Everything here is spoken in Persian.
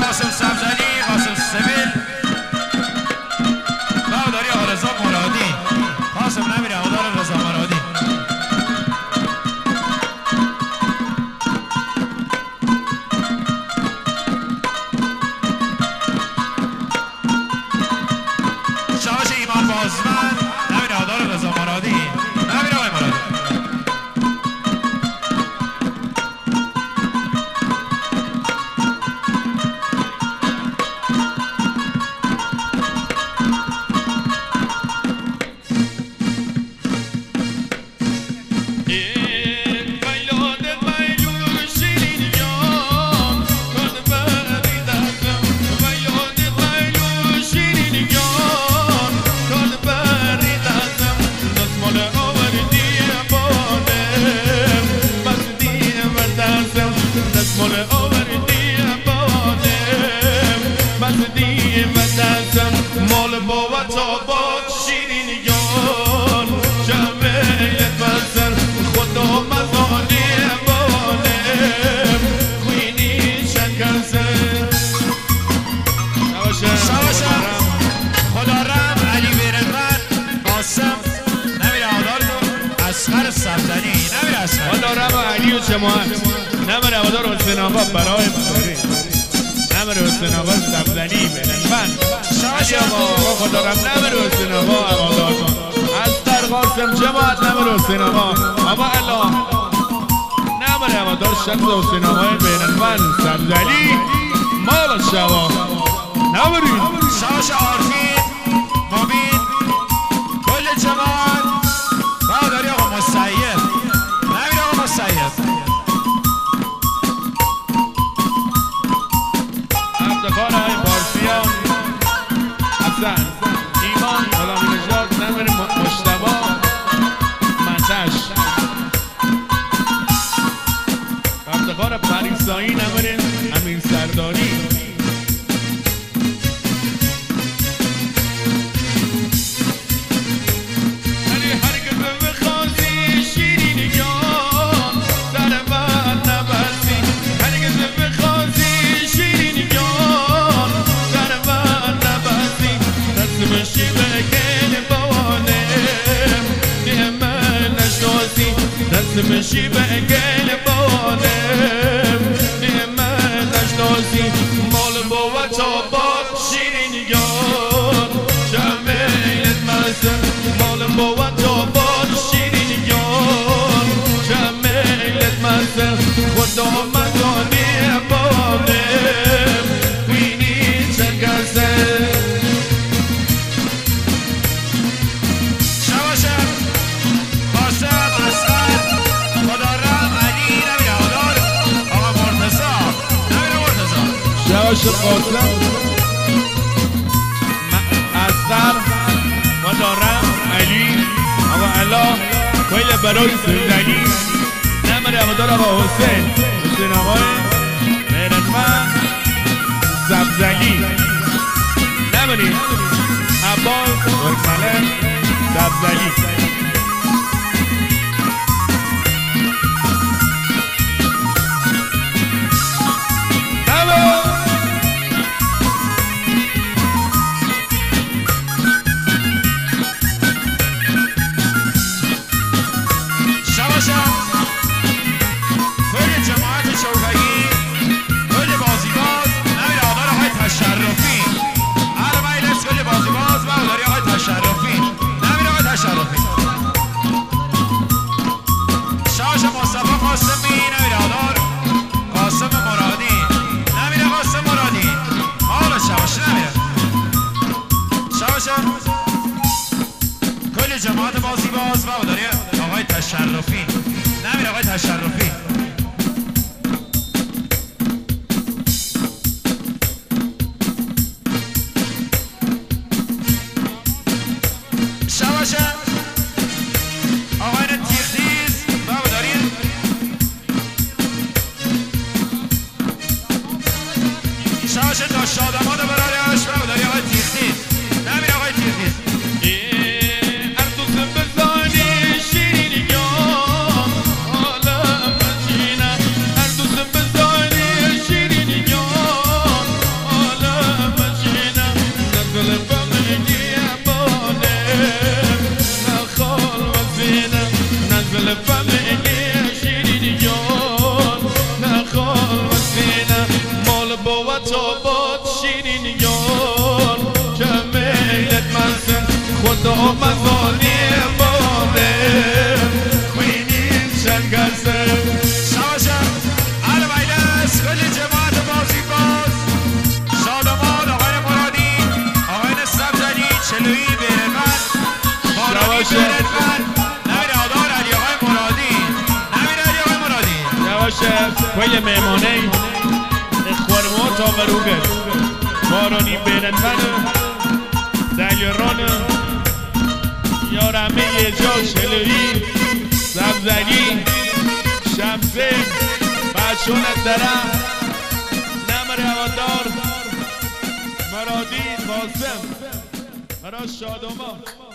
قاسم سبزلی، قاسم سبیل برادری آقا رضا مرادی. قاسم نمیره هوادار رضا مرادی. شاش ایمان بازمن نمیره هوادار رضا مرادی. نمیره آقای مرادی. مال بابت آباد شیرینیان جمعیت بزن خدا مزانی بالم خوینی شکرزن شباشم خدا رم علی بیرنور قاسم نمیره هوادار اصغر سبزلی. نمیره اصغر خدا رم علی و جماعت نمیره هوادار حسین آقا برای مصوری نمیره حسین آقا سبزلی بیرنور علی آقا خدا رم نمیره حسین آقا هوادار اصغر قاسم جماعت نمیره حسین آقا اما الا نمیره هوادار شخص حسین آقا بیرنور سبزلی مال شوا نمیریم شاش عارفین مبین کل جماعت برادری آقا مسیب. نمیره آقا مسیب. افتخار های پارسیان حسن ایمان غلامی نژاد نمیره مجتبی منتش افتخار پریسایی نمیره امین سرداری مشی به گل بانم من نشناسی مال بابت آباد شیرینیان جمعیت مزن مال بابت آباد شیرینیان جمعیت مزن خدا مزانی بانم خوینی چنگزن شواش قاسم اصغر و دارم علی آقا علا کل برای سلطانی نمیره هوادار آقا حسین آقای بیرنور سبزلی نمیره عباس ورکملن سبزلی کل جماعت بازی باز و داره آقای تشرفی نمیره آقای تشرفی شباشه آقای تیختیز و دارین شباشه تا شادمات برای عشق و داری آقای تیختیز نمیره آقای تیختیز تو بود شیرین یار که میلت منسن خدا مزانی باده خوینین شنگسه شباشم هر مجلس کل جماعت بازی باز شادمان آقای مرادی آقای سبزنی چلویی بیرمن مرادی بیرمن نمیر آدار علی آقای مرادی نمیر علی آقای مرادی یواشه کوی میمانه اخوارمو تا مروگه بارانی بیرمن دلیران یارمه یه جا چلویی سبزنی شمسه بچون درم نمر هوادار مرادی قاسم برای شادوما